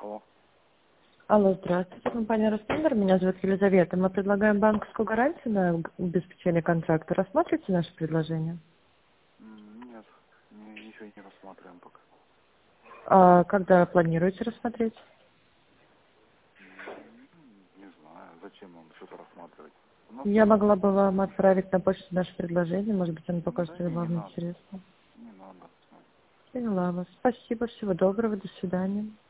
Алло. Алло, здравствуйте, компания Ростендер. Меня зовут Елизавета. Мы предлагаем банковскую гарантию на обеспечение контракта. Рассмотрите наше предложение? Нет, ничего не рассматриваем пока. А когда планируете рассмотреть? Не знаю, зачем вам что-то рассматривать. У нас Я могла бы вам отправить на почту наше предложение. Может быть, оно да покажется не вам надо. интересно. Не надо. Поняла вас. Спасибо, всего доброго, до свидания.